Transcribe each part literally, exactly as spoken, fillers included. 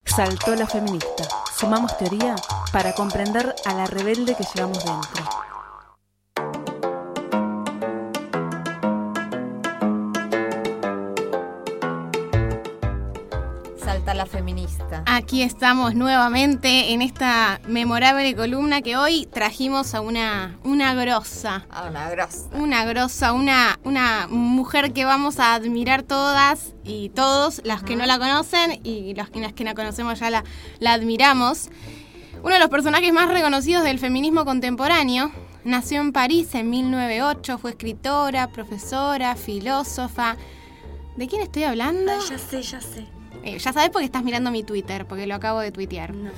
Saltó la feminista. Sumamos teoría para comprender a la rebelde que llevamos dentro. Salta la feminista. Aquí estamos nuevamente en esta memorable columna que hoy trajimos a una, una grosa. A una grosa. Una grosa, una, una mujer que vamos a admirar todas y todos, las uh-huh. que no la conocen y las que, las que la conocemos ya la, la admiramos. Uno de los personajes más reconocidos del feminismo contemporáneo. Nació en París en mil novecientos ocho, fue escritora, profesora, filósofa. ¿De quién estoy hablando? Ay, ya sé, ya sé. Eh, ya sabes porque estás mirando mi Twitter, porque lo acabo de tuitear. No.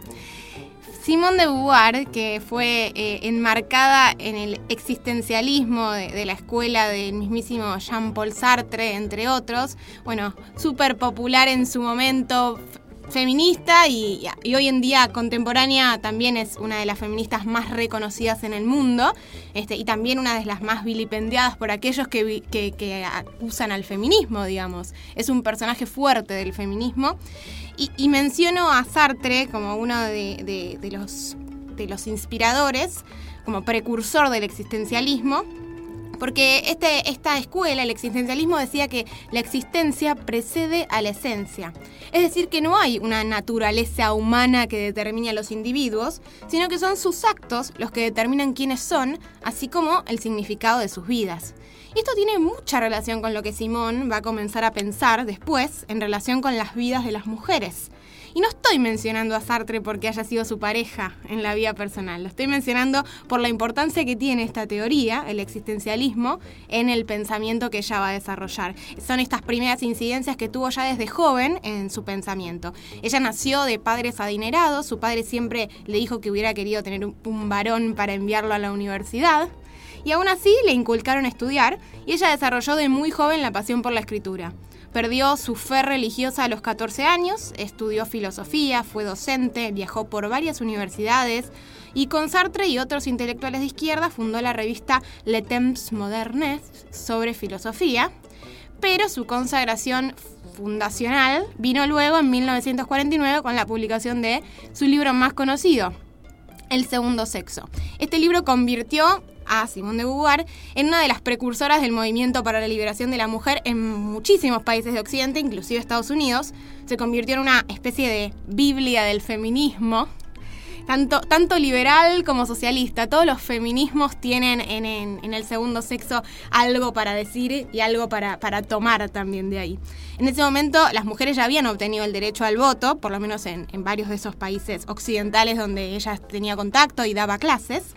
Simone de Beauvoir, que fue eh, enmarcada en el existencialismo de, de la escuela del mismísimo Jean-Paul Sartre, entre otros. Bueno, súper popular en su momento, feminista y, y hoy en día contemporánea también es una de las feministas más reconocidas en el mundo, este, y también una de las más vilipendiadas por aquellos que, que, que usan al feminismo, digamos. Es un personaje fuerte del feminismo. Y, y menciono a Sartre como uno de, de, de, los, de los inspiradores, como precursor del existencialismo, porque este, esta escuela, el existencialismo, decía que la existencia precede a la esencia. Es decir, que no hay una naturaleza humana que determine a los individuos, sino que son sus actos los que determinan quiénes son, así como el significado de sus vidas. Y esto tiene mucha relación con lo que Simone va a comenzar a pensar después en relación con las vidas de las mujeres. Y no estoy mencionando a Sartre porque haya sido su pareja en la vida personal. Lo estoy mencionando por la importancia que tiene esta teoría, el existencialismo, en el pensamiento que ella va a desarrollar. Son estas primeras incidencias que tuvo ya desde joven en su pensamiento. Ella nació de padres adinerados. Su padre siempre le dijo que hubiera querido tener un, un varón para enviarlo a la universidad. Y aún así le inculcaron estudiar y ella desarrolló de muy joven la pasión por la escritura. Perdió su fe religiosa a los catorce años, estudió filosofía, fue docente, viajó por varias universidades y con Sartre y otros intelectuales de izquierda fundó la revista Le Temps Modernes sobre filosofía, pero su consagración fundacional vino luego en mil novecientos cuarenta y nueve con la publicación de su libro más conocido, El Segundo Sexo. Este libro convirtió a Simone de Beauvoir en una de las precursoras del movimiento para la liberación de la mujer en muchísimos países de Occidente, inclusive Estados Unidos. Se convirtió en una especie de Biblia del feminismo, tanto, tanto liberal como socialista. Todos los feminismos tienen en, en, en El Segundo Sexo algo para decir y algo para, para tomar también de ahí. En ese momento las mujeres ya habían obtenido el derecho al voto, por lo menos en, en varios de esos países occidentales donde ella tenía contacto y daba clases.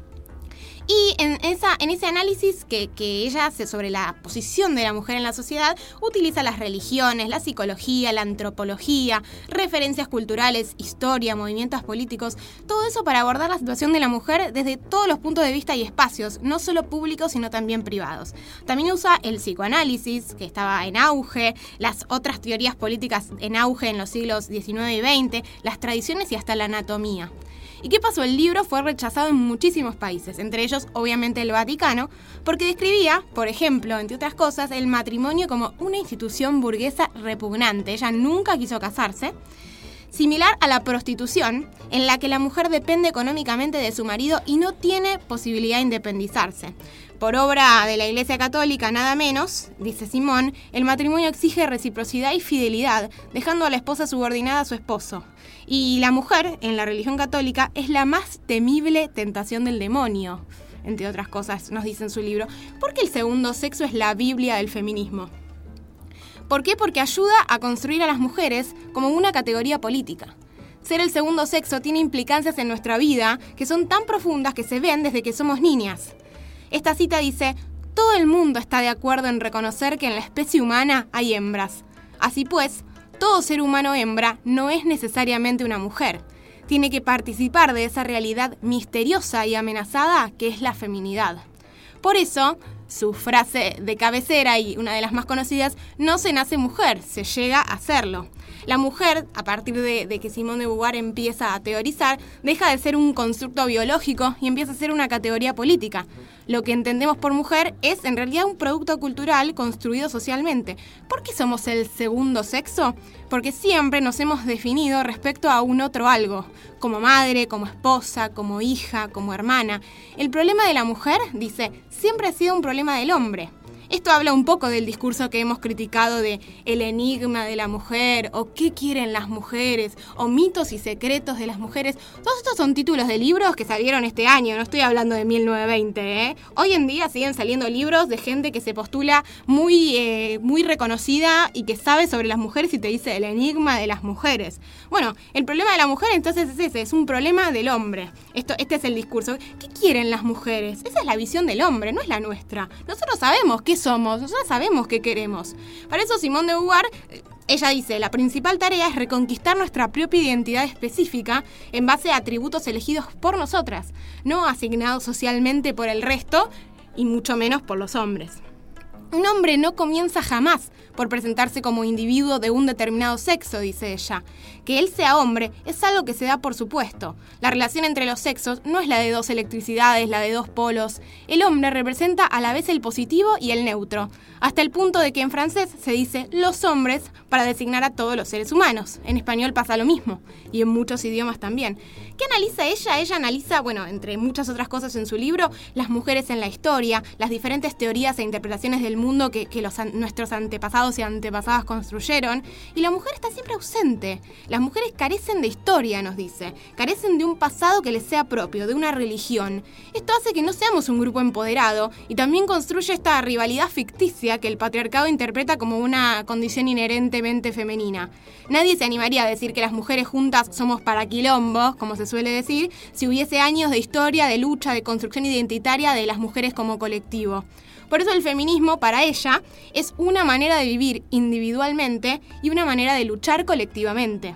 Y en, esa, en ese análisis que, que ella hace sobre la posición de la mujer en la sociedad, utiliza las religiones, la psicología, la antropología, referencias culturales, historia, movimientos políticos, todo eso para abordar la situación de la mujer desde todos los puntos de vista y espacios, no solo públicos, sino también privados. También usa el psicoanálisis, que estaba en auge, las otras teorías políticas en auge en los siglos diecinueve y veinte, las tradiciones y hasta la anatomía. ¿Y qué pasó? El libro fue rechazado en muchísimos países, entre ellos obviamente el Vaticano, porque describía, por ejemplo, entre otras cosas, el matrimonio como una institución burguesa repugnante. Ella nunca quiso casarse, similar a la prostitución, en la que la mujer depende económicamente de su marido y no tiene posibilidad de independizarse. Por obra de la Iglesia Católica, nada menos, dice Simone, el matrimonio exige reciprocidad y fidelidad, dejando a la esposa subordinada a su esposo. Y la mujer, en la religión católica, es la más temible tentación del demonio, entre otras cosas, nos dice en su libro, porque el segundo sexo es la Biblia del feminismo. ¿Por qué? Porque ayuda a construir a las mujeres como una categoría política. Ser el segundo sexo tiene implicancias en nuestra vida que son tan profundas que se ven desde que somos niñas. Esta cita dice, todo el mundo está de acuerdo en reconocer que en la especie humana hay hembras. Así pues, todo ser humano hembra no es necesariamente una mujer. Tiene que participar de esa realidad misteriosa y amenazada que es la feminidad. Por eso, su frase de cabecera y una de las más conocidas, no se nace mujer, se llega a serlo. La mujer, a partir de, de que Simone de Beauvoir empieza a teorizar, deja de ser un constructo biológico y empieza a ser una categoría política. Lo que entendemos por mujer es en realidad un producto cultural construido socialmente. ¿Por qué somos el segundo sexo? Porque siempre nos hemos definido respecto a un otro algo, como madre, como esposa, como hija, como hermana. El problema de la mujer, dice, siempre ha sido un problema del hombre. Esto habla un poco del discurso que hemos criticado de el enigma de la mujer, o qué quieren las mujeres, o mitos y secretos de las mujeres. Todos estos son títulos de libros que salieron este año, no estoy hablando de mil novecientos veinte, ¿eh? Hoy en día siguen saliendo libros de gente que se postula muy, eh, muy reconocida y que sabe sobre las mujeres y te dice el enigma de las mujeres. Bueno, el problema de la mujer entonces es ese, es un problema del hombre. Esto, este es el discurso. ¿Qué quieren las mujeres? Esa es la visión del hombre, no es la nuestra. Nosotros sabemos qué somos, nosotros sabemos qué queremos. Para eso Simone de Beauvoir, ella dice, la principal tarea es reconquistar nuestra propia identidad específica en base a atributos elegidos por nosotras, no asignados socialmente por el resto y mucho menos por los hombres. Un hombre no comienza jamás por presentarse como individuo de un determinado sexo, dice ella. Que él sea hombre es algo que se da por supuesto. La relación entre los sexos no es la de dos electricidades, la de dos polos. El hombre representa a la vez el positivo y el neutro, hasta el punto de que en francés se dice los hombres para designar a todos los seres humanos. En español pasa lo mismo, y en muchos idiomas también. ¿Qué analiza ella? Ella analiza, bueno, entre muchas otras cosas en su libro, las mujeres en la historia, las diferentes teorías e interpretaciones del mundo que, que los, nuestros antepasados y antepasadas construyeron, y la mujer está siempre ausente. Las mujeres carecen de historia, nos dice, carecen de un pasado que les sea propio, de una religión. Esto hace que no seamos un grupo empoderado y también construye esta rivalidad ficticia que el patriarcado interpreta como una condición inherentemente femenina. Nadie se animaría a decir que las mujeres juntas somos para quilombos, como se suele decir, si hubiese años de historia, de lucha, de construcción identitaria de las mujeres como colectivo. Por eso el feminismo, para ella, es una manera de vivir individualmente y una manera de luchar colectivamente.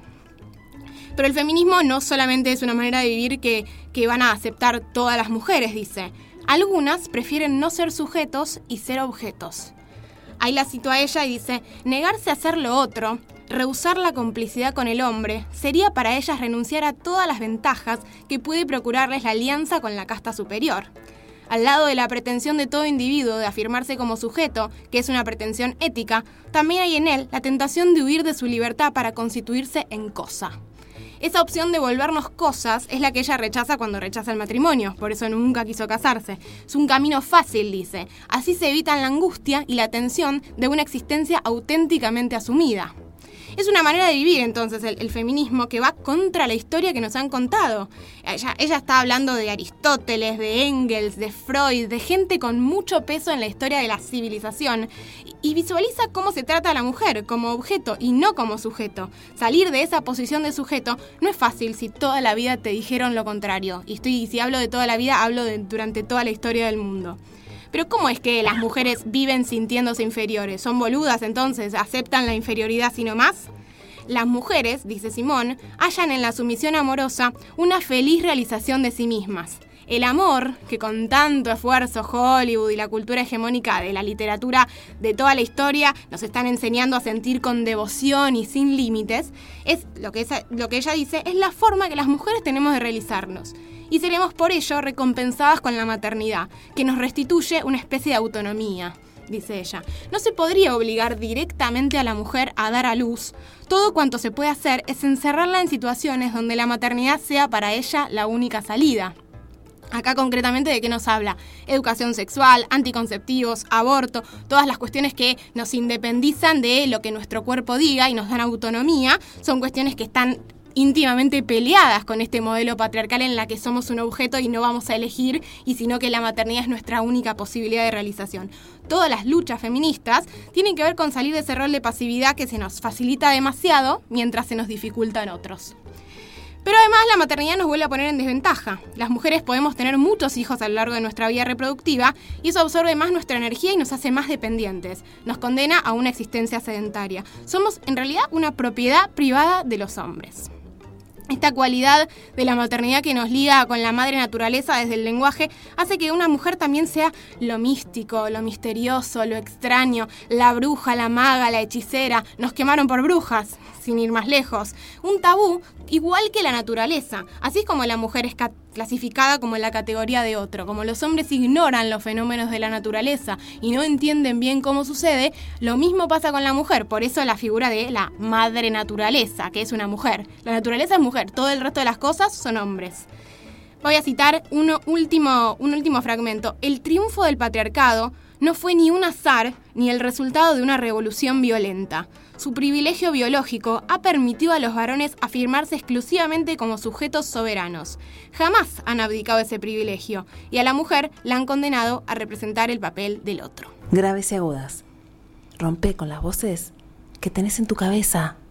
Pero el feminismo no solamente es una manera de vivir que, que van a aceptar todas las mujeres, dice. Algunas prefieren no ser sujetos y ser objetos. Ahí la cito a ella y dice, negarse a hacer lo otro, rehusar la complicidad con el hombre, sería para ellas renunciar a todas las ventajas que puede procurarles la alianza con la casta superior. Al lado de la pretensión de todo individuo de afirmarse como sujeto, que es una pretensión ética, también hay en él la tentación de huir de su libertad para constituirse en cosa. Esa opción de volvernos cosas es la que ella rechaza cuando rechaza el matrimonio, por eso nunca quiso casarse. Es un camino fácil, dice. Así se evitan la angustia y la tensión de una existencia auténticamente asumida. Es una manera de vivir entonces el, el feminismo que va contra la historia que nos han contado. Ella, ella está hablando de Aristóteles, de Engels, de Freud, de gente con mucho peso en la historia de la civilización y, y visualiza cómo se trata a la mujer como objeto y no como sujeto. Salir de esa posición de sujeto no es fácil si toda la vida te dijeron lo contrario. Y estoy, si hablo de toda la vida, hablo de durante toda la historia del mundo. Pero ¿cómo es que las mujeres viven sintiéndose inferiores? ¿Son boludas entonces? ¿Aceptan la inferioridad sino más? Las mujeres, dice Simón, hallan en la sumisión amorosa una feliz realización de sí mismas. El amor, que con tanto esfuerzo Hollywood y la cultura hegemónica de la literatura de toda la historia nos están enseñando a sentir con devoción y sin límites, es lo que, es, lo que ella dice, es la forma que las mujeres tenemos de realizarnos. Y seremos por ello recompensadas con la maternidad, que nos restituye una especie de autonomía, dice ella. No se podría obligar directamente a la mujer a dar a luz. Todo cuanto se puede hacer es encerrarla en situaciones donde la maternidad sea para ella la única salida. Acá concretamente de qué nos habla, educación sexual, anticonceptivos, aborto, todas las cuestiones que nos independizan de lo que nuestro cuerpo diga y nos dan autonomía, son cuestiones que están íntimamente peleadas con este modelo patriarcal en la que somos un objeto y no vamos a elegir, y sino que la maternidad es nuestra única posibilidad de realización. Todas las luchas feministas tienen que ver con salir de ese rol de pasividad que se nos facilita demasiado mientras se nos dificultan otros. Pero además la maternidad nos vuelve a poner en desventaja. Las mujeres podemos tener muchos hijos a lo largo de nuestra vida reproductiva y eso absorbe más nuestra energía y nos hace más dependientes. Nos condena a una existencia sedentaria. Somos en realidad una propiedad privada de los hombres. Esta cualidad de la maternidad que nos liga con la madre naturaleza desde el lenguaje hace que una mujer también sea lo místico, lo misterioso, lo extraño, la bruja, la maga, la hechicera. Nos quemaron por brujas. sin ir más lejos. Un tabú igual que la naturaleza. Así es como la mujer es clasificada como en la categoría de otro. Como los hombres ignoran los fenómenos de la naturaleza y no entienden bien cómo sucede, lo mismo pasa con la mujer. Por eso la figura de la madre naturaleza, que es una mujer. La naturaleza es mujer, todo el resto de las cosas son hombres. Voy a citar uno último, un último fragmento. El triunfo del patriarcado no fue ni un azar ni el resultado de una revolución violenta. Su privilegio biológico ha permitido a los varones afirmarse exclusivamente como sujetos soberanos. Jamás han abdicado ese privilegio y a la mujer la han condenado a representar el papel del otro. Graves y agudas. Rompe con las voces que tenés en tu cabeza.